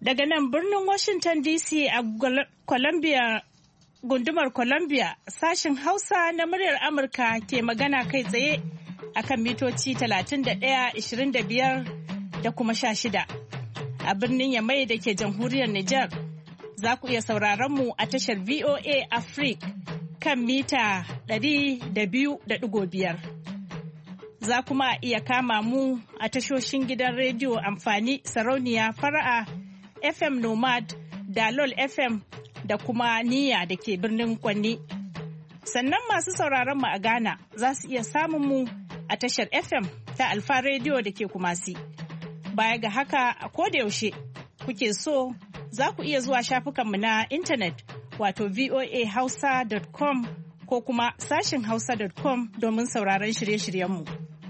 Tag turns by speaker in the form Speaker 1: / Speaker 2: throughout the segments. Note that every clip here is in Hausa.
Speaker 1: Daga nan birnin Washington DC a gundumar Columbia, sashen Hausa na muryar Amurka ke magana kai tsaye akan mitoci 31, 25 da kuma 16. A birnin Yamai da ke jamhuriyar Nijar, za ku iya sauraron mu a tashar VOA Africa kan mita 200.5. Za kuma iya kama mu a tashoshin gidan rediyo amfani sarauniya fara'a FM Nomad, Dalol FM da kuma Niyya da ke birnin Kwanni. Sannan masu sauraron mu a Ghana za su iya samun mu a tashar FM ta Alfa Radio da ke Kumasi. Baya ga haka a kodayaushe kuke so za ku iya zuwa shafukanmu na intanet wato voahausa.com ko kuma sashin hausa.com domin sauraron shirye-shiryenmu.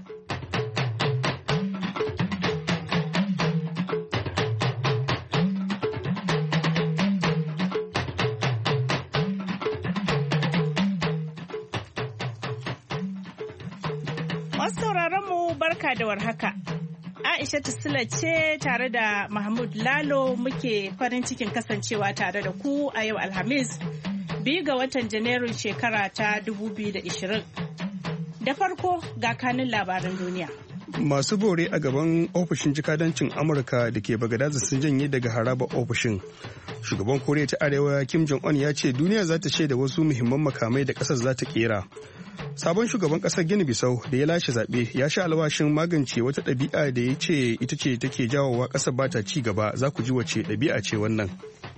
Speaker 1: Masu sauraronmu barka da warhaka. Aisha Sula ce tare da Mahmud Lalo muke farin cikin kasancewa tare da ku a yau Alhamis 2 ga watan Janairun shekara ta 2020. Da farko ga kanin labaran duniya.
Speaker 2: Masu bore a gaban ofishin jikadancin Amurka da ke Bagadaza sun janye daga haraba ofishin. Shugaban Koriya ta Arewa Kim Jong-un ya ce duniya za ta shaida wasu muhimman makamai da ƙasar za ta kera. Sabon shugaban ƙasar Gini Bisau da ya lashe zaɓe ya sha alwashin magance wata ɗabi'a da ya ce ita ce take jawowa ƙasar ba ta ci gaba. Za ku ji wace ɗabi'a ce wannan.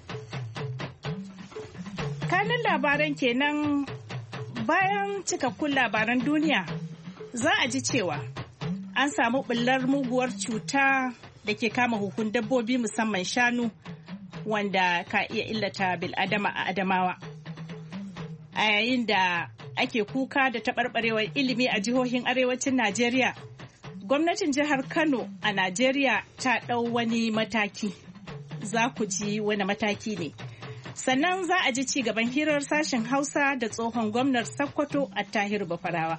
Speaker 1: Kanin labaran kenan. Bayan cikakkun labaran duniya za a ji cewa an samu ɓullar muguwar cuta da ke kama hukun dabbobi musamman shanu wanda ka iya illata bil'adama a Adamawa. A yayin da ake kuka da taɓarɓarewar ilimi a jihohin arewacin Najeriya, gwamnatin jihar Kano a Najeriya ta ɗau wani mataki. Za ku ji wani mataki ne. Sannan za a ji ci gaban hirar sashen Hausa da tsohon gwamnar Sokoto Attahiru Bafarawa.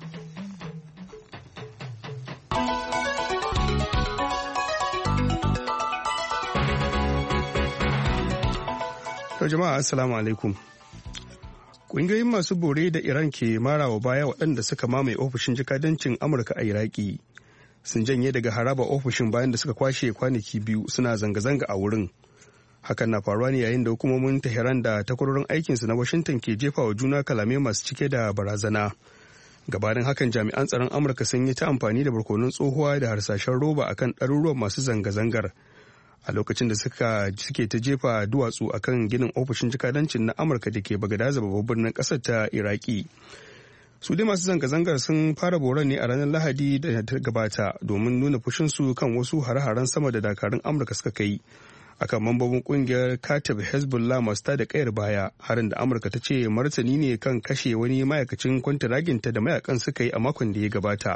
Speaker 2: Jama'a assalamu alaikum. Ƙungiyoyin masu bore da Iran ke marawa baya waɗanda suka mamaye ofishin jikadancin Amurka a Iraki sun janye daga haraba ofishin bayan da suka kwashe kwanaki 2 suna zanga-zanga a wurin. Hakan na faruwa ne yayin da hukumomin Tehran da takwarorin aikinsu na Washington ke jefa wa juna kalamai masu cike da barazana. Gabanin hakan jami'an tsaron Amurka sun yi ta amfani da barkonon tsohuwa da harsashen roba akan ɗaruruwan masu zanga-zangar. A lokacin da suke ta jefa duwatsu akan ginin ofishin jikadancin na Amurka da ke Bagadaza babban birnin ƙasar ta Iraki. Su dai masu zanga-zangar sun fara boron ne a ranar Lahadi da ta gabata domin nuna fushinsu kan wasu hare-haren sama da dakarun Amurka suka kai akan mambobin kungiyar Katib Hezbollah masu tada kayar baya, harin da Amurka ta ce martani ne kan kashe wani ma'aikacin kwantiraginta da mayakan suka yi a makon da ya gabata.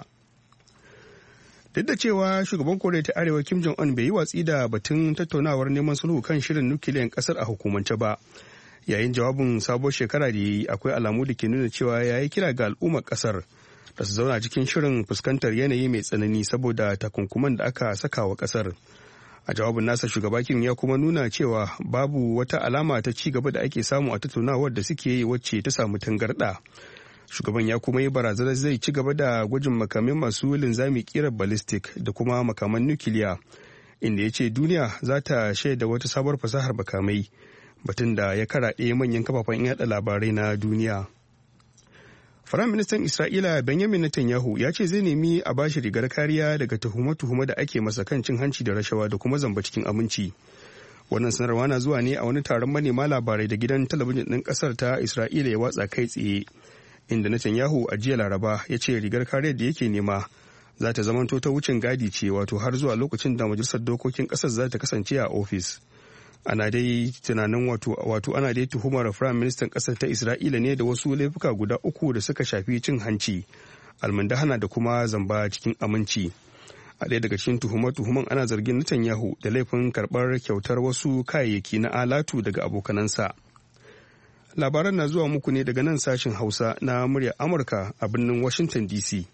Speaker 2: Duk da cewa shugaban Koriya ta Arewa Kim Jong-un bai yi watsi da batun tattaunawar neman sulhu kan shirin nukiliyan kasar a hukumance ba, yayin jawabin sabuwar shekara da ya yi akwai alamu da ke nuna cewa ya yi kira ga al'ummar kasar da su zauna cikin shirin fuskantar yanayi mai tsanani saboda takunkuman da aka saka wa kasar. A jawabin nasa shugaba Kim ya kuma nuna cewa babu wata alama ta ci gaba da ake samu a tattaunawar da suke yi wacce ta samu tangarɗa. Shugaban ya kuma yi barazanar zai ci gaba da gwajin makamai masu linzami kirar ballistic da kuma makaman nukiliya, inda ya ce duniya za ta shaida wata sabuwar fasahar makamai, batun da ya karaɗe manyan kafafen yada labarai na duniya. Firaministan Isra'ila Benjamin Netanyahu ya ce zai nemi a bashi rigar kariya daga tuhume-tuhume da ake masa kan cin hanci da rashawa da kuma zamba cikin aminci. Wannan sanarwa na zuwa ne a wani taron manema labarai da gidan talabijin ɗin ƙasar ta Isra'ila ya watsa kai tsaye, inda Netanyahu a jiya Laraba ya ce rigar kariyar da yake nema za ta zamanto ta wucin gadi ce, wato har zuwa lokacin da majalisar dokokin ƙasar za ta kasance a ofis. Ana dai tunanin wato ana dai tuhumar Firayim Ministan ƙasar ta Isra'ila ne da wasu laifuka guda 3 da suka shafi cin hanci, almundahana da kuma zamba cikin aminci. A ɗaya daga cikin tuhume-tuhumen ana zargin Netanyahu da laifin karɓar kyautar wasu kayayyaki na alatu daga abokanansa. Labaran na zuwa muku ne daga nan sashen Hausa na muryar Amurka a birnin Washington DC.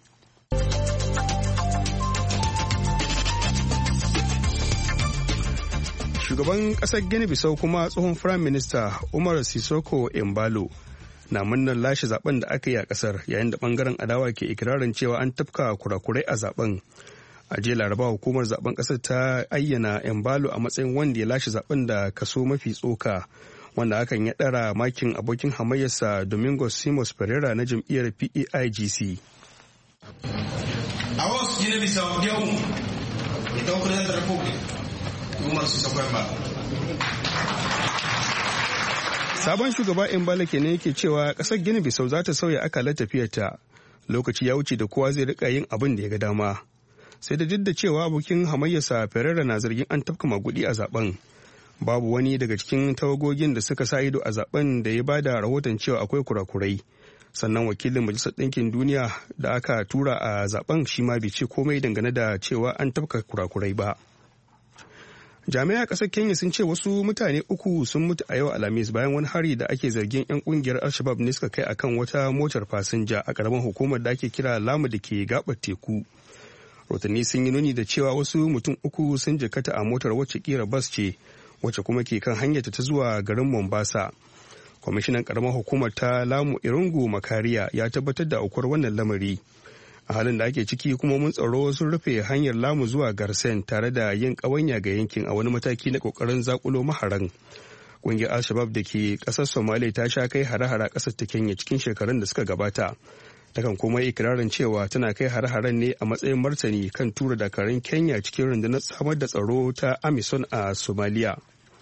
Speaker 2: Shugaban ƙasar Guinea Bissau kuma tsohon Firayim Minista Umar Sissoco Embalo na murnar lashe zaben da aka yi a ƙasar, yayin da ɓangaren adawa ke ikirarin cewa an tafka kurakurai a zaben. A jiya Laraba hukumar zaben ƙasar ta ayyana Embalo a matsayin wanda ya lashe zaben da kaso mafi tsoka, wanda hakan ya ɗara makin abokin hamayyarsa Domingos Simões Pereira na jam'iyyar PAIGC.
Speaker 3: A voz Guinea-Bissau dia 1. Então o Presidente da República, Umar Sissoco Embalo.
Speaker 2: Sabon shugaba Embalo kenan yake cewa ƙasar Guinea-Bissau za ta sauya akalar tafiyarta. Lokaci ya wuce da kowa zai rika yin abin da ya ga dama. Sai da duk da cewa abokin hamayyarsa Pereira na zargin an tafka magudi a zaben. Babu wani daga cikin tawagogin da suka sa ido a zaben da ya bada rahoton cewa akwai kurakurai. Sannan wakilin Majalisar Ɗinkin Duniya da aka tura a zaben shi ma bai ce komai dangane da cewa an tafka kurakurai ba. Jami'ai a ƙasar Kenya sun ce wasu mutane 3 sun mutu a yau Alhamis bayan wani hari da ake zargin 'yan ƙungiyar Al-Shabab ne suka kai akan wata motar fasinja a ƙaramin hukumar da ake kira Lamu da ke gaɓar teku. Rotanni sun yi nuni da cewa wasu mutum 3 sun jikkata a motar wacce kira bas ce, wacce kuma ke kan hanyarta ta zuwa garin Mombasa. Kwamishinan ƙaramar hukumar ta Lamu Irungu Makariya ya tabbatar da aukuwar wannan lamari. A halin da ake ciki kuma mun tsaro sun rufe hanyar Lamu zuwa Garsen tare da yin ƙawanya ga yankin a wani mataki na ƙoƙarin zakulo maharan. Ƙungiyar Al-Shabab da ke ƙasar Somalia ta sha kai hare-hare ƙasar ta Kenya cikin shekarun da suka gabata. Takan kuma ikirarin cewa tana kai hare-haren ne a matsayin martani kan tura dakarun Kenya cikin rundunar samar da tsaro ta AMISOM a Somalia.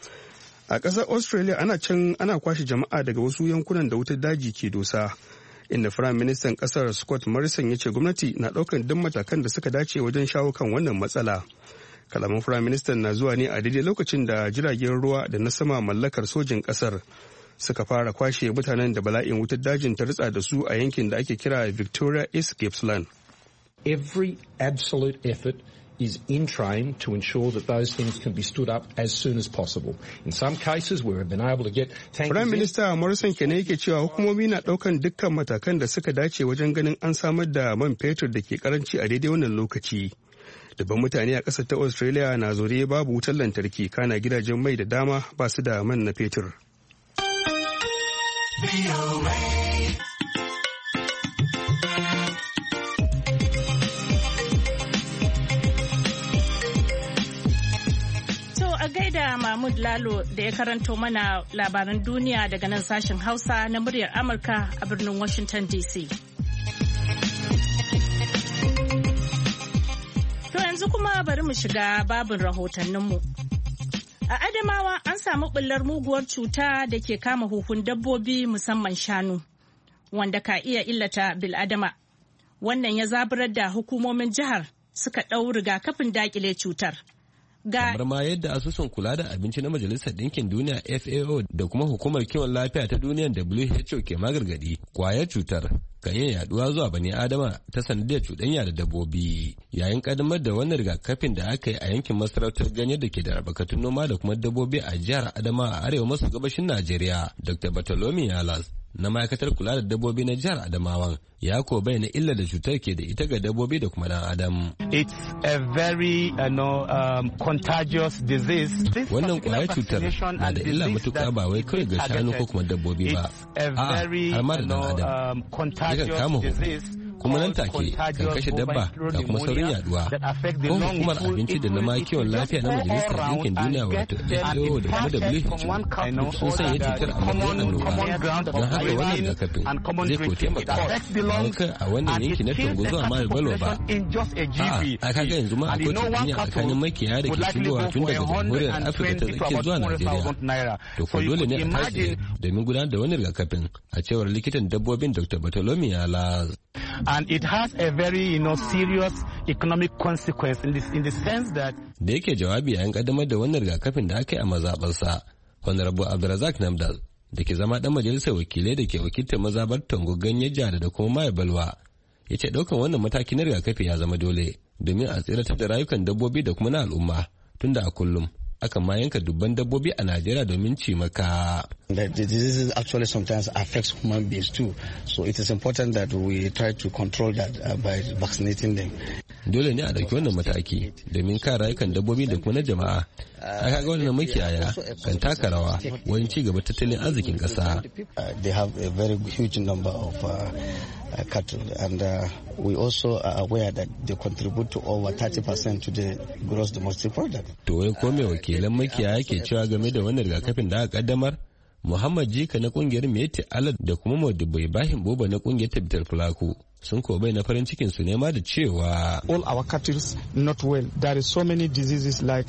Speaker 2: A ƙasar Australia ana kwashe jama'a daga wasu yankunan da wutar daji ke dosa, inda Firayim Ministan ƙasar Scott Morrison ya ce gwamnati na ɗaukar duk matakan da suka dace wajen shawo kan wannan matsala. Kalaman Firayim Ministan na zuwa ne a daidai lokacin da jiragen ruwa da na sama mallakar sojin ƙasar suka fara kwashe mutanen da bala'in wutar dajin ta ritsa da su a yankin da ake kira Victoria East Gippsland.
Speaker 4: Every absolute effort is in train to ensure that those things can be stood up as soon as possible. In some cases where we've been able to get tankers.
Speaker 2: Prime Minister Morrison kenan yake cewa hukumomi na daukan dukkan matakan da suka dace wajen ganin an samar da man fetur da ke karanci a daidai wannan lokaci. Dabban mutane a ƙasar ta Australia na zore babu wutar lantarki, kana gidajen mai da dama ba su da man na fetur.
Speaker 1: gaida Mahmud Lalo da ya karanto mana labaran duniya daga nan sashen Hausa na muryar Amurka a birnin Washington DC. To yanzu kuma bari mu shiga babin rahotanninmu. A Adamawa an samu ɓullar muguwar cuta da ke kama huhun dabbobi musamman shanu, wanda ka iya illata bil'adama. Wannan ya zaburar da hukumomin jihar suka ɗau rigakafin daƙile cutar.
Speaker 5: Kamar ma yadda asusun kula da abinci na Majalisar Ɗinkin Duniya FAO da kuma hukumar kiwon lafiya ta duniyar WHO ke magargadi, kwayar cutar kan iya yaduwa zuwa bani adama ta sanadiyar cuɗanya da dabbobi. Yayin kadamar da wannan rigakafin da aka yi a yankin masarautar ganye da ke da albarkatun noma da kuma dabbobi a jihar Adama a arewa maso gabashin Najeriya, Dr. Bartolome Yalas na ma'aikatar kula da dabbobi na jihar Adamawan ya ko bayyana illar da cutar ke da ita ga dabbobi da kuma dan adam.
Speaker 6: It's a very contagious disease.
Speaker 5: Wannan kwayar cutar na da illa matuƙa ba wai kawai ga shanu ko kuma dabbobi ba, har ma da dan adam. Yakan kama huhu kuma nan take kan kashe dabba da kuma saurin yaduwa. Ko hukumar abinci da na kiwon lafiya na Majalisar Ɗinkin Duniya wato FAO da kuma WHO sun sanya cutar a matsayin annoba. Don haka wannan rigakafin zai ko taimaka ba kai a wannan yanki na Tongo zuwa Mare Balo ba. A kaga yanzu ma akwai cuɗanya tsakanin makiyaya da ke shigowa tun daga jamhuriyar Afirka ta tsakiya zuwa Najeriya. To ko dole ne a tashi domin gudanar da wani rigakafin a cewar likitan dabbobin Dr. Bartolome Yalas.
Speaker 6: And it has a very, serious economic consequence in the sense that.
Speaker 5: Da yake jawabi yayin kaddamar da wannan rigakafin da aka yi a mazaɓarsa, Honorable Abdulrazak Namdal da ke zama ɗan majalisar wakilai da ke wakiltar mazaɓar Tongo Ganye Jada da kuma Maye Balwa, ya ce ɗaukan wannan mataki na rigakafi ya zama dole domin a tsiratar da rayukan dabbobi da kuma na al'umma, tunda a kullum akan ma yanka dubban dabbobi a Najeriya domin cimaka.
Speaker 7: The diseases actually sometimes affects human beings too, so it is important that we try to control that by vaccinating them.
Speaker 5: Dole ne a ɗauki wannan mataki domin kare rayukan dabbobi da kuma na jama'a. Aka ga wannan makiyaya kan taka rawa wajen ci gaba tattalin arzikin ƙasa.
Speaker 7: They have a very huge number of cattle, and we also are aware that they contribute to over 30% to the gross domestic product.
Speaker 5: To wai ko me wakilan makiyaya ke cewa game da wannan rigakafin da aka kaddamar? Muhammad Jika na kungiyar Meti Alad da kuma Modibo Ibrahim Boba na kungiyar Tabbatar Fulaku sun ko bai na farin cikin su nema da cewa
Speaker 8: all our cattle not well. There is so many diseases like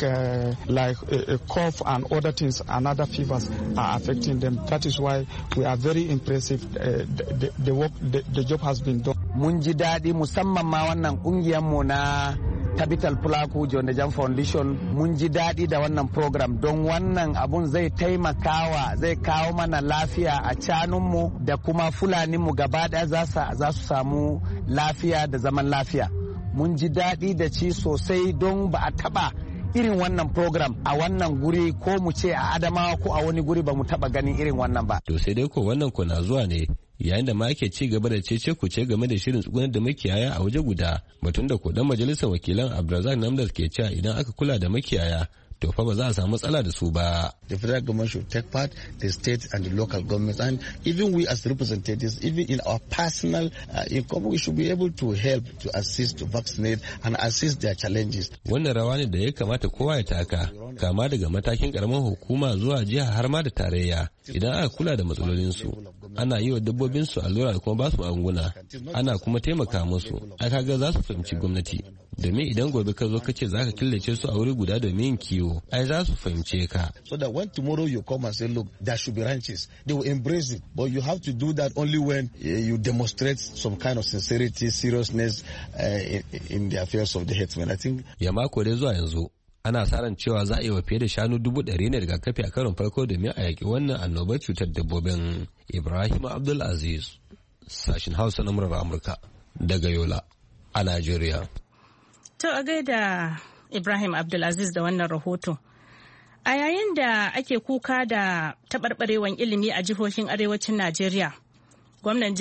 Speaker 8: cough and other things and other fevers are affecting them. That is why we are very impressive. The work, the job has been done.
Speaker 9: Mun ji daɗi musamman ma wannan kungiyar mu na Capital Fulaku John the Jam Foundation mun ji daɗi da wannan program don wannan abun zai taimakawa zai kawo mana lafiya a canunmu da kuma fulaninmu gaba ɗaya za su samu lafiya da zaman lafiya. Mun ji daɗi da ci sosai don ba a taɓa irin wannan program a wannan guri ko mu ce a Adamawa ko a wani guri ba mu taɓa ganin irin wannan ba.
Speaker 5: To sai dai ko wannan ko na zuwa ne yayin da ma ake ci gaba da cece kuce game da shirin tsugunar da makiyaya a waje guda batun da ko dan majalisar wakilan Abdulrazak Namdas ke cewa idan aka kula da makiyaya to fa ba za a samu matsala da su ba.
Speaker 7: The federal government should take part, the state and the local governments, and even we as representatives, even in our personal income, we should be able to help, to assist, to vaccinate and assist their challenges.
Speaker 5: Wannan rawa ne da ya kamata kowa ya taka, kama daga matakin karamar hukuma zuwa jiha har ma da tarayya. Idan aka kula da matsalolinsu, ana yi wa dabbobinsu allura da kuma ba su magunguna, ana kuma taimaka musu, aka ga za su fahimci gwamnati. Domin idan gobe ka zo ka ce za ka killace su a wuri guda domin yin kiwo, ai za su fahimce ka.
Speaker 7: So that when tomorrow you come and say, look, there should be ranches, they will embrace it. But you have to do that only when you demonstrate some kind of sincerity, seriousness in the affairs of the headsmen. I think.
Speaker 5: Ya mako dai zuwa yanzu, ana sa ran cewa za a yi wa fiye da shanu 100,000 ne rigakafi a karon farko domin a yaƙi wannan annobar cutar dabbobin. Ibrahim Abdul Aziz, sashin Hausa na murar Amurka, daga Yola a Najeriya.
Speaker 1: To a gaida Ibrahim Abdulaziz da wannan rahoto. A yayin da ake kuka da taɓarɓarewan ilimi a jihohin arewacin Najeriya, gwamnatin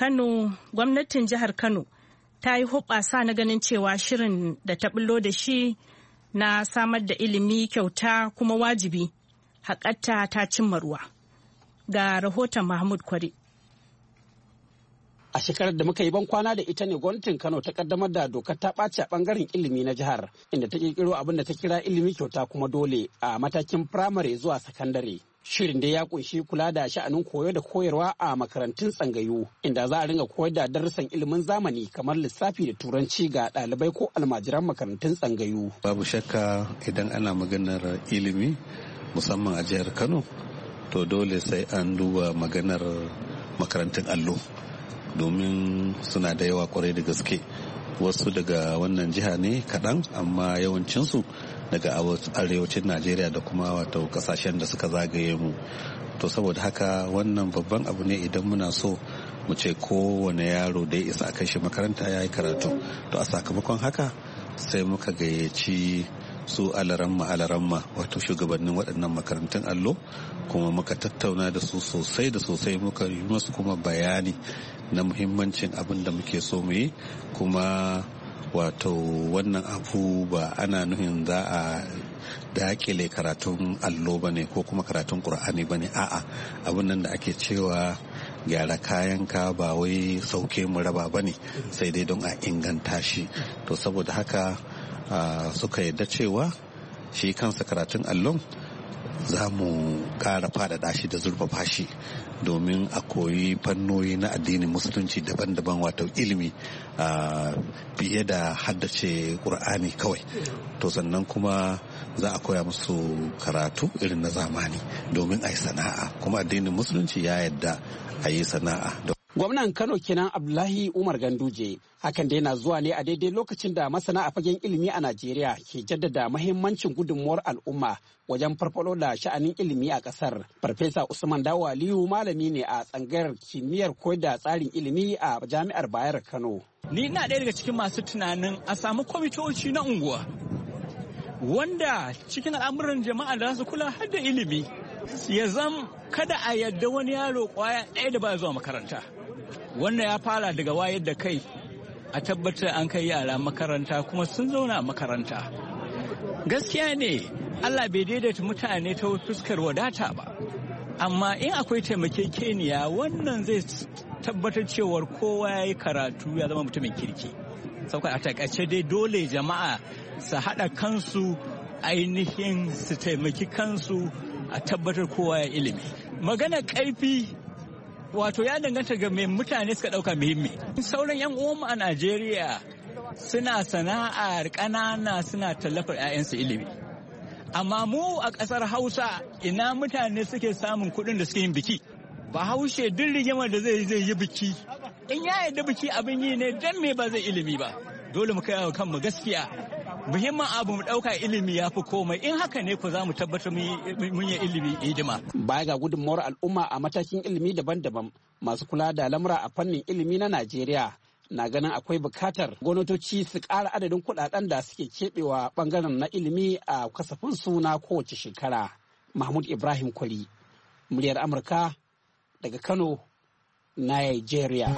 Speaker 1: jihar Kano ta yi hoɓɓasa na ganin cewa shirin da ta bullo da shi na samar da ilimi kyauta kuma wajibi haƙatta ta cimma ruwa. Ga rahoton Mahmud Kwari.
Speaker 10: A shekarar da muka yi ban kwana da ita ne gwamnatin Kano ta kaddamar da dokar ta ɓaci a ɓangaren ilimi na jihar, inda ta ƙirƙiro abin da ta kira ilimi kyauta kuma dole a matakin firamare zuwa sakandare. Shirin da ya kunshi kula da sha'anin koyo da koyarwa a makarantun tsangayu, inda za a ringa koyar da darussan ilimin zamani kamar lissafi da turanci ga ɗalibai ko almajiran makarantun tsangayu.
Speaker 11: Babu shakka idan ana maganar ilimi musamman a jihar Kano, to dole sai an duba maganar makarantun allo. Domin suna da yawa kwarai da gaske, wasu daga wannan jiha ne kaɗan amma yawancinsu daga arewacin Najeriya da kuma wato kasashen da suka zagaye mu. To saboda haka wannan babban abu ne idan muna so mu ce kowane yaro da ya isa a kai shi makaranta ya yi karatu. To a sakamakon haka sai muka gayyaci su alaramma wato shugabannin waɗannan makarantun allo, kuma muka tattauna da su sosai da sosai, muka yi musu kuma bayani na muhimmancin abin da muke so mu yi. Kuma wato wannan abu ba ana nufin za a dakile karatun allo ba ne ko kuma karatun ƙur'ani ba ne, a'a abin nan da ake cewa gyara kayanka ba wai sauke mu raba ba ne, sai dai don a inganta shi. To saboda haka suka yadda cewa shi kansa karatun allon za mu ƙara faɗaɗa shi da zurfafa shi domin a koyi fannoni na addinin musulunci daban-daban, wato ilimi fiye da haddace ƙur'ani kawai. To sannan kuma za a koya musu karatu irin na zamani domin a yi sana'a, kuma addinin musulunci ya yadda a yi sana'a.
Speaker 10: Gwamnan Kano kenan Abdullahi Umar Ganduje. Hakan da yana zuwa ne a daidai lokacin da masana a fagen ilimi a Najeriya ke jaddada mahimmancin gudunmuwar al'umma wajen farfado da sha'anin ilimi a ƙasar. Farfesa Usman Dawo Aliyu malami ne a tsangayar kimiyyar koyar da tsarin ilimi a Jami'ar Bayero Kano.
Speaker 12: Ni ina ɗaya daga cikin masu tunanin a samu kwamitoci na unguwa wanda cikin al'amuran jama'a da su kula har da ilimi ya zam kada a yadda wani yaro kwaya ɗaya da ba zuwa makaranta. Wannan ya fara daga wayar da kai a tabbatar an kai yara makaranta kuma sun zauna a makaranta. Gaskiya ne Allah bai daidaita mutane ta fuskar wadata ba, amma in akwai taimakekeniya wannan zai tabbatar cewar kowa ya yi karatu ya zama mutumin kirki. Sauka a takaice dai dole jama'a su haɗa kansu ainihin su taimaki kansu a tabbatar kowa ya ilimi. Magana ƙarfi wato ya danganta ga mai mutane suka ɗauka muhimmi. Sauran 'yan uwanmu a Najeriya suna sana'ar ƙanana suna tallafar 'ya'yansu ilimi. Amma mu a ƙasar Hausa ina mutane suke samun kuɗin da suke yin biki. Bahaushe duk rigimar da zai yi biki. In ya yarda biki abin yi ne dan me ba zai ilimi ba. Dole mu kai wa kanmu gaskiya. Muhimmin abu mu ɗauka ilimi ya fi komai, in haka ne ku za mu tabbatar mun yi ilimi hidima.
Speaker 10: Baya ga gudunmawar al'umma a matakin ilimi daban-daban, masu kula da lamura a fannin ilimi na Najeriya na ganin akwai bukatar gwamnatoci su ƙara adadin kuɗaɗen da suke keɓewa ɓangaren na ilimi a kasafin suna kowace shekara. Mahmud Ibrahim Kwari, muryar Amurka daga Kano, Nigeria.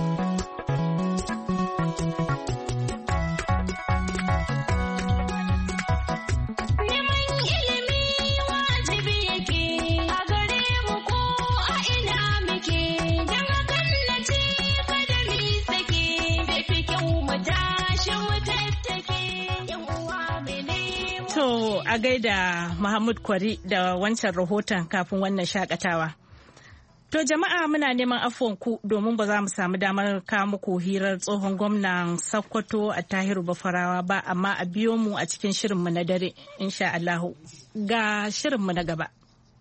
Speaker 1: A gaida Muhammad Kwari da wancan rahoton kafin wannan shakatawa. To jama'a muna neman afuwanku domin ba za mu samu damar kawo muku hirar tsohon gwamnan Sokoto a Tahiru Bafarawa ba, amma a biyo mu a cikin shirinmu na dare insha Allahu. Ga shirinmu na gaba.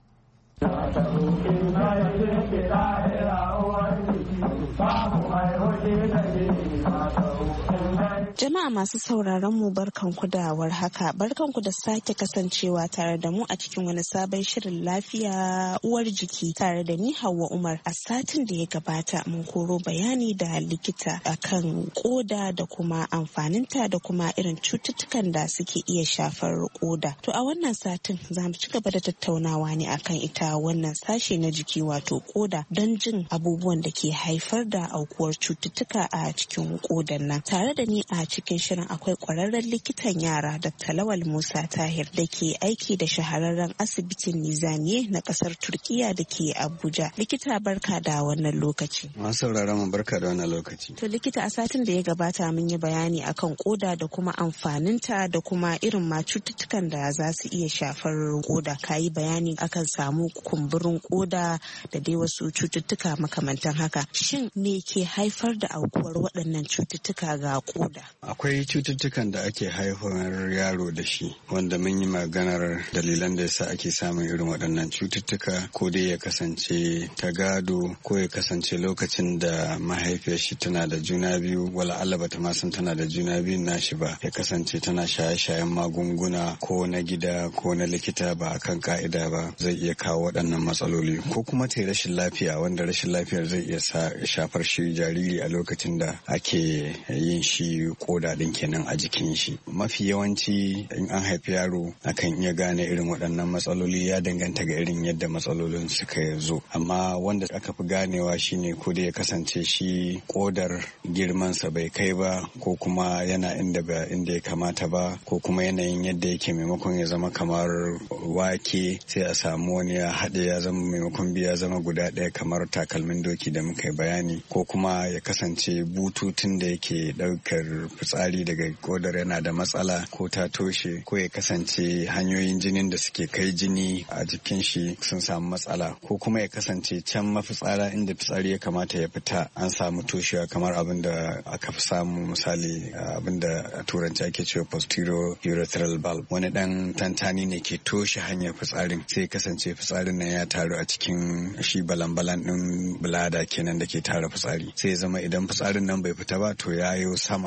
Speaker 13: Jama'a masu sauraron mu barkanku da warhaka, barkanku da sake kasancewa tare da mu a cikin wani sabon shirin lafiya uwar jiki tare da ni Hauwa Umar. A satin da ya gabata mun koro bayani da likita akan koda da kuma amfaninta da kuma irin cututtukan da suke iya shafar koda. To a wannan satin za mu ci gaba da tattaunawa ne akan ita wannan sashe na jiki wato koda don jin abubuwan da ke haifar da aukuwar cututtuka a cikin kodan nan. Tare da ni a cikin shirin akwai kwararren likitan yara Dr. Lawal Musa Tahir da ke aiki da shahararren asibitin Nizamiye na kasar Turkiya da ke Abuja. Likita barka da wannan lokaci.
Speaker 14: Masu sauraron mu barka da wannan lokaci.
Speaker 13: To likita, a satin da ya gabata mun yi bayani akan koda da kuma amfaninta da kuma irin ma cututtukan da za su iya shafar koda. Ka yi bayani akan samu kumburin koda da dai wasu cututtuka makamantan haka. Shin me ke haifar da aukuwar waɗannan cututtuka ga koda?
Speaker 14: Akwai cututtukan da ake haifar yaro da shi wanda mun yi maganar dalilan da yasa ake samun irin waɗannan cututtuka, ko dai ya kasance ta gado ko ya kasance lokacin da mahaifiyar shi tana da juna biyu, wala Allah bata ma san tana da juna biyun nashi ba, ya kasance tana shaye-shayen magunguna ko na gida ko na likita ba akan ka'ida ba, zai iya kawo waɗannan matsaloli. Ko kuma ta rashin lafiya wanda rashin lafiyar zai iya shafar shi jariri a lokacin da ake yin shi koda din kenan a jikin shi. Mafi yawanci in an haifi yaro akan iya gane irin waɗannan matsaloli, ya danganta ga irin yadda matsalolin suka zo, amma wanda aka fi ganewa shine ko da ya kasance shi kodar girmansa bai kai ba, ko kuma yana inda ya kamata ba, ko kuma yanayin yadda yake maimakon ya zama kamar wake sai a samu wani ya haɗe ya zama maimakon biya zama guda ɗaya kamar takalmin doki da muka yi bayani, ko kuma ya kasance bututun da yake ɗaukar fitsari daga kodar yana da matsala ko ta toshe, ko ya kasance hanyoyin jinin da suke kai jini a jikin shi sun samu matsala, ko kuma ya kasance can mafitsara inda fitsari ya kamata ya fita an samu toshewa, kamar abin da aka fi samu misali abin da a turanci ake cewa posterior urethral valve, wani dan tantani ne ke toshe hanyar fitsarin, sai kasance fitsarin nan ya taru a cikin shi balan-balan din bulada kenan da ke tara fitsari, sai zama idan fitsarin nan bai fita ba to ya yo sama ya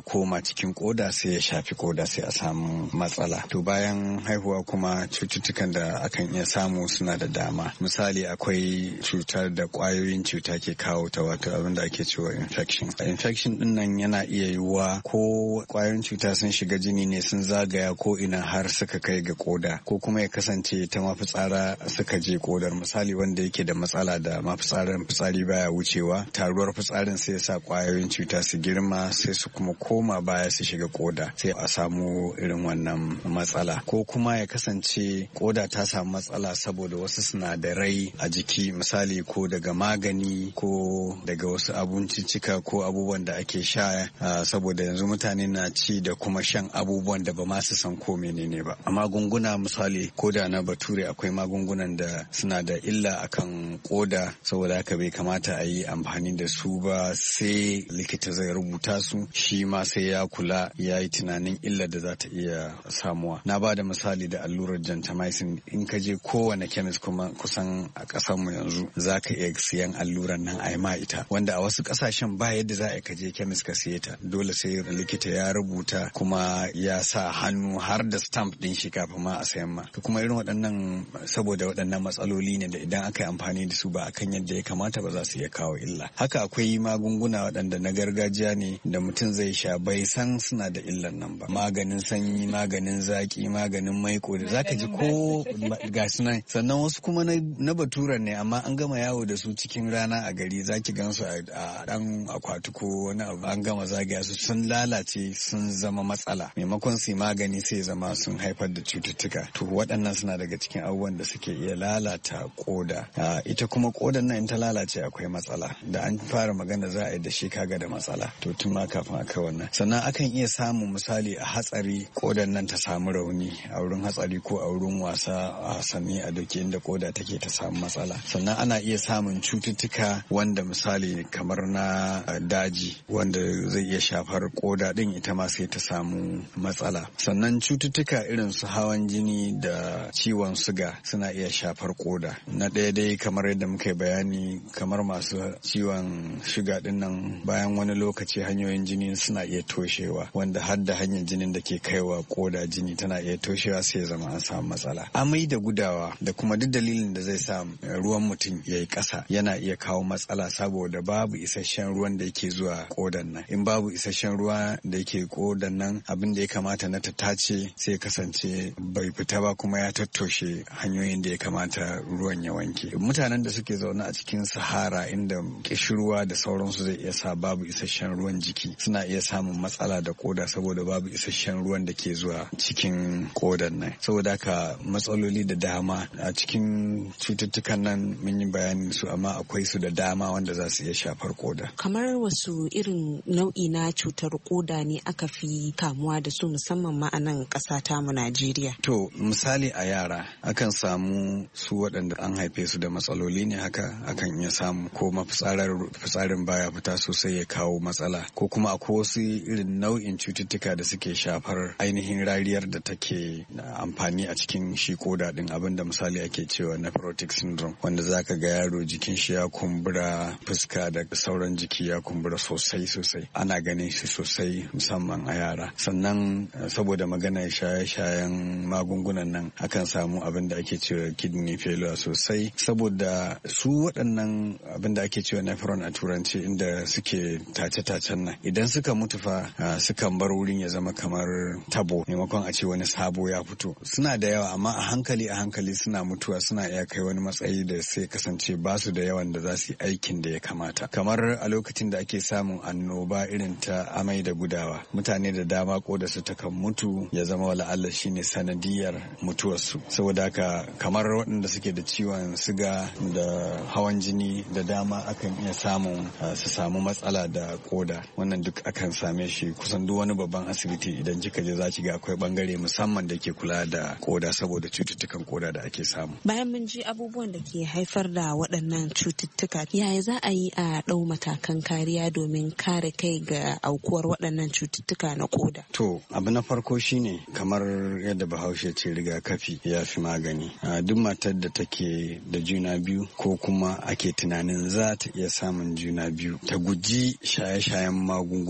Speaker 14: koma cikin koda sai ya shafi koda sai a samu matsala. To bayan haihuwa kuma cututtukan da akan iya samu suna da dama. Misali akwai cutar da kwayoyin cuta ke kawo ta, wato abin da ake cewa infection. Infection din nan yana iya yiwuwa ko kwayoyin cuta sun shiga jini ne sun zagaya ko ina har suka kai ga koda, ko kuma ya kasance ta mafitsara suka je kodar. Misali wanda yake da matsala da mafitsarin fitsari baya wucewa, taruwar fitsarin sai ya sa kwayoyin cuta su girma sai su kuma koma baya su shiga koda, sai a samu irin wannan matsala. Ko kuma ya kasance koda ta samu matsala saboda wasu sinadarai a jiki, misali ko daga magani ko daga wasu abinciccika ko abubuwan da ake sha, saboda yanzu mutane na ci da kuma shan abubuwan da ba ma su san ko menene ba. A magunguna misali koda na bature akwai magungunan da suna da illa akan koda, saboda haka bai kamata a yi amfani da su ba sai likita zai rubuta su, shi ma sai ya kula ya yi tunanin illar da za ta iya samuwa. Na ba da misali da allurar gentamicin. In ka je kowane kemis kuma kusan a ƙasarmu yanzu za ka iya siyan allurar nan a ma ita, wanda a wasu ƙasashen ba yadda za a ka je kemis ka siye ta, dole sai likita ya rubuta kuma ya sa hannu har da stamp ɗin shi kafin ma a sayan ma. Kuma irin waɗannan saboda waɗannan matsaloli ne da idan aka yi amfani da su ba akan yadda ya kamata ba za su iya kawo illa. Haka akwai magunguna waɗanda na gargajiya ne da mutum zai sha bai san suna da illan nan ba. Maganin sanyi, maganin zaki, maganin maiko da zaka ji ko ga sunan. Sannan wasu kuma na baturan ne amma an gama yawo da su cikin rana a gari, zaki gansu a ɗan akwati ko wani abu an gama zagaya su sun lalace sun zama matsala. Maimakon su magani sai zama sun haifar da cututtuka. To waɗannan suna daga cikin abubuwan da suke iya lalata koda. Ita kuma kodan nan in ta lalace akwai matsala. Da an fara magana za a yi da shi kaga da matsala. To tun ma kafin aka wannan. Sannan akan iya samun misali a hatsari kodan nan ta samu rauni a wurin hatsari ko a wurin wasa a wasanni a doke inda koda take ta samu matsala. Sannan ana iya samun cututtuka wanda misali kamar na daji wanda zai iya shafar koda din ita ma sai ta samu matsala. Sannan cututtuka irin su hawan jini da ciwon suga suna iya shafar koda. Na ɗaya dai kamar yadda muka bayani, kamar masu ciwon shuga din nan bayan wani lokaci hanyoyin jini suna iya toshewa, wanda har da hanyar jinin da ke kaiwa koda jini tana iya toshewa sai ya zama an samu matsala. Amai da gudawa da kuma duk dalilin da zai sa ruwan mutum ya yi ƙasa yana iya kawo matsala saboda babu isasshen ruwan da yake zuwa kodan nan. In babu isasshen ruwa da yake kodan nan, abin da ya kamata na ta tace sai kasance bai fita ba kuma ya tattoshe hanyoyin da ya kamata ruwan ya wanke. Mutanen da suke zaune a cikin sahara inda kishirwa da sauransu zai iya sa babu isasshen ruwan jiki, suna iya samun matsala da koda saboda babu isasshen ruwan da ke zuwa cikin kodan nan. Saboda haka matsaloli da dama a cikin cututtukan nan mun yi bayanin su, amma akwai su da dama wanda za su iya shafar koda.
Speaker 13: Kamar wasu irin nau'i na cutar koda ne aka fi kamuwa da su musamman ma a nan ƙasa tamu Najeriya?
Speaker 14: To misali a yara akan samu su waɗanda an haife su da matsaloli ne, haka akan iya samu ko fitsarin baya fita sosai ya kawo matsala, ko kuma akwai wasu irin nau'in cututtuka da suke shafar ainihin rariyar da take amfani a cikin shi koda din, abinda misali ake cewa nephrotic syndrome, wanda zaka ga yaro jikin shi ya kumbura, fuska da sauran jiki ya kumbura sosai ana ganin shi sosai musamman a yara. Sannan saboda magana shaye-shayen magungunan nan akan samu abin da ake cewa kidney failure sosai, saboda su waɗannan abin da ake cewa nephron a turanci inda suke tace-tacen nan idan suka mutu fa sukan bar wurin ya zama kamar tabo maimakon a ce wani sabo ya fito. Suna da yawa amma a hankali suna mutuwa, suna iya kai wani matsayi da sai kasance ba su da yawan da za su yi aikin da ya kamata. Kamar a lokacin da ake samun annoba irin ta amai da gudawa, mutane da dama koda su takan mutu ya zama wala Allah shine sanadiyar mutuwarsu. Saboda haka kamar waɗanda suke da ciwon siga da hawan jini da dama akan iya samun su samu matsala da koda. Wannan duk akan same shi kusan duk wani babban asibiti idan kika je za ki ga akwai bangare musamman da ke kula da koda saboda cututtukan koda da ake samu.
Speaker 13: Bayan mun ji abubuwan da ke haifar da waɗannan cututtuka, yaya za a yi a ɗau matakan kariya domin kare kai ga aukuwar waɗannan cututtuka na koda?
Speaker 14: To abu na farko shine kamar yadda Bahaushe ce rigakafi ya fi magani. Duk matar da take da juna biyu ko kuma ake tunanin za ta iya samun juna biyu ta guji shaye-shayen magunguna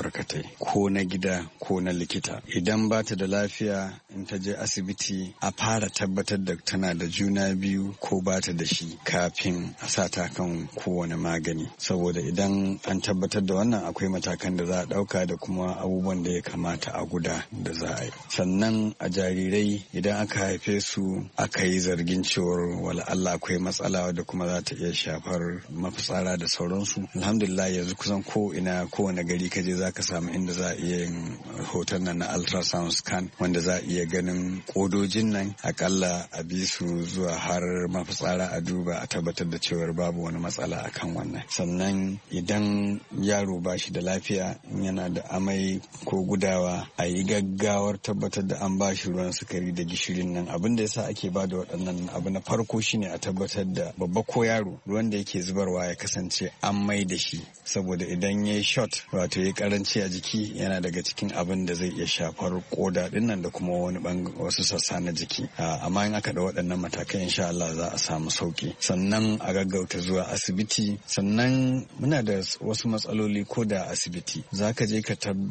Speaker 14: barkatai ko na gida ko na likita. Idan ba ta da lafiya in ta je asibiti a fara tabbatar da tana da juna biyu ko ba ta da shi kafin a sa ta kan kowane magani, saboda idan an tabbatar da wannan akwai matakan da za a ɗauka da kuma abubuwan da ya kamata a guda da za a yi. Sannan a jarirai idan aka haife su aka yi zargin cewar wala Allah akwai matsala da kuma za ta iya shafar mafitsara da sauransu, alhamdulillah yanzu kusan ko ina kowane gari kaje za ka samu inda za a iya yin hoton nan na ultrasound scan wanda za a iya ganin kodojin nan akalla a bi su zuwa har mafitsara a duba a tabbatar da cewar babu wani matsala akan wannan. Sannan idan yaro ba shi da lafiya yana da amai ko gudawa a yi gaggawar tabbatar da an ba shi ruwan sukari da gishirin nan. Abin da yasa ake ba da waɗannan abu na farko shine a tabbatar da babba ko yaro ruwan da yake zubarwa ya kasance an mai da shi, saboda idan ya yi shot wato ya karanci a jiki yana daga cikin abin da zai iya shafar koda dinnan da kuma wasu sassa na jiki. Amma in aka da waɗannan matakai insha Allah za a samu sauki. Sannan a gaggauta zuwa asibiti. Sannan muna da wasu matsaloli ko da asibiti za ka je ka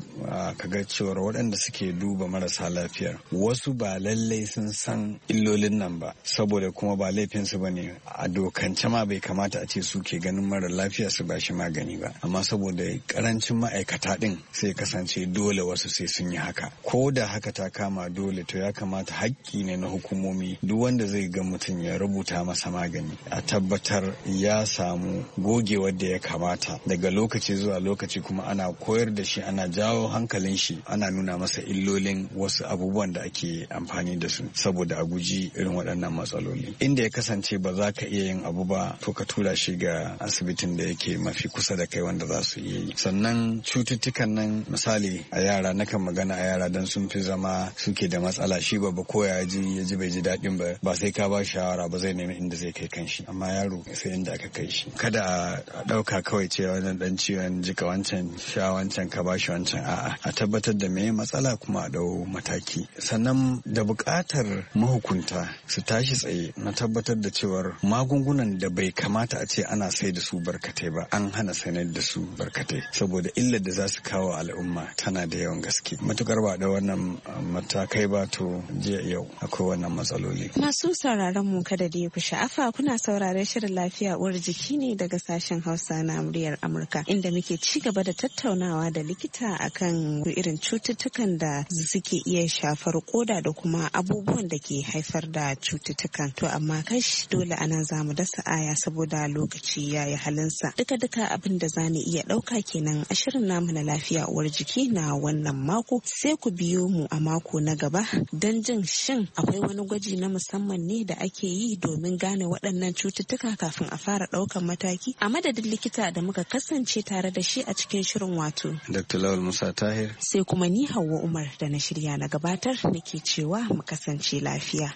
Speaker 14: ga cewar waɗanda suke duba marasa lafiyar wasu ba lallai sun san illolin nan ba, saboda kuma ba laifinsu ba ne a dokance ma bai kamata a ce su ke ganin mara lafiya su ba shi magani ba, amma saboda karancin ma'aikata din sai kasance dole wasu sai sun yi haka. Ko da haka ta kama dole to ya kamata haƙƙi ne na hukumomi duk wanda zai ga mutum ya rubuta masa magani a tabbatar ya samu gogewar da ya kamata daga lokaci zuwa lokaci, kuma ana koyar da shi ana jawo hankalin shi ana nuna masa illolin wasu abubuwan da ake amfani da su saboda a guji irin waɗannan matsaloli. Inda ya kasance ba za ka iya yin abu ba to ka tura shi ga asibitin da yake mafi kusa da kai wanda za su iya yi. Sannan cututtukan nan misali a yara, nakan magana a yara don sun fi zama suke da matsala, shi babba ko ya ji bai ji daɗin ba sai ka ba shawara ba zai nemi inda zai kai kanshi, amma yaro sai inda aka kai shi. Kada a ɗauka kawai cewa wannan dan ciwon jika wancan sha wancan ka ba shi wancan, a'a a tabbatar da me matsala kuma a ɗau mataki. Sannan da buƙatar mahukunta su tashi tsaye na tabbatar da cewar magungunan da bai kamata a ce ana sai da su barkatai ba an hana sanar da su barkatai, saboda illar da za su kawo al'umma tana da yawan gaske. Matukar ba da wannan matakai ba to jiya yau akwai wannan matsaloli.
Speaker 13: Masu sauraron mu kada da ku sha'afa, kuna sauraron shirin lafiya uwar jiki ne daga sashen Hausa na muryar Amurka, inda muke ci gaba da tattaunawa da likita akan irin cututtukan da suke iya shafar koda da kuma abubuwan da ke haifar da cututtukan. To amma kash dole anan zamu dasa aya saboda lokaci yayi halinsa. Duka abin da zamu iya ɗauka kenan a shirin namu na lafiya uwar jiki na wannan mako. Sai ku biyo mu a mako na gaba don jin shin akwai wani gwaji na musamman ne da ake yi domin gane waɗannan cututtuka kafin a fara ɗaukan mataki. A madadin likita da muka kasance tare da shi a cikin shirin, wato
Speaker 14: Dr. Lawal Musa Tahir,
Speaker 13: sai kuma ni Hauwa Umar da na shirya na gabatar nake cewa mu kasance lafiya.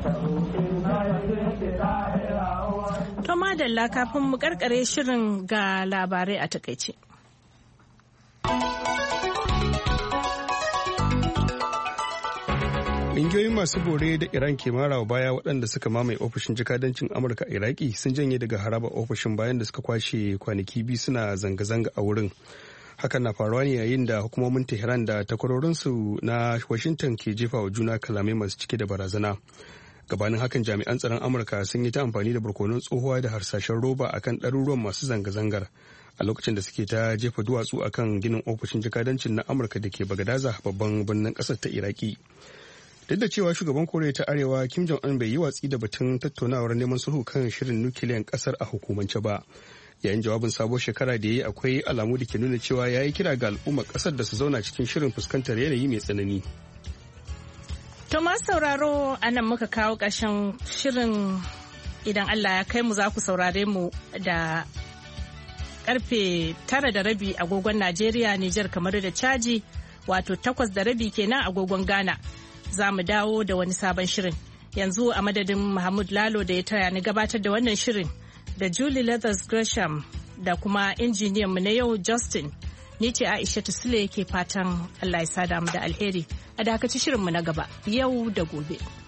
Speaker 1: To madalla, kafin mu karkare shirin ga labarai a takaice.
Speaker 2: Ƙungiyoyin masu bore da Iran ke marawa baya waɗanda suka mamaye ofishin jakadancin Amurka a Iraki sun janye daga haraba ofishin bayan da suka kwashe kwanaki biyu suna zanga-zanga a wurin. Hakan na faruwa ne yayin da hukumomin Tehran da takwarorinsu na Washington ke jefa wa juna kalamai masu cike da barazana. Gabanin hakan jami'an tsaron Amurka sun yi ta amfani da barkonon tsohuwa da harsashen roba akan ɗaruruwan masu zanga-zangar a lokacin da suke ta jefa duwatsu akan ginin ofishin jakadancin na Amurka da ke Bagadaza, babban birnin ƙasar ta Iraki. Duk da cewa shugaban Koriya ta Arewa Kim Jong-un bai yi watsi da batun tattaunawar neman sulhu kan shirin nukiliyan ƙasar a hukumance ba. Yayin jawabin sabuwar shekara da ya yi akwai alamu da ke nuna cewa ya yi kira ga al'ummar ƙasar da su zauna cikin shirin fuskantar yanayi mai tsanani.
Speaker 1: To masu sauraro, a nan muka kawo ƙarshen shirin. Idan Allah ya kai mu za ku saurare mu da karfe 9:30 agogon Najeriya, Nijar, kamar da Chadi, wato 8:30 kenan agogon Ghana. Za mu dawo da wani sabon shirin. Yanzu a madadin Mahmud Lalo da ya taya ni gabatar da wannan shirin, da Julie Leathers Gresham da kuma injiniyan mu na yau Justin, ni ce Aisha Sule ke fatan Allah ya sada mu da alheri. A dakaci shirin mu na gaba, yau da gobe.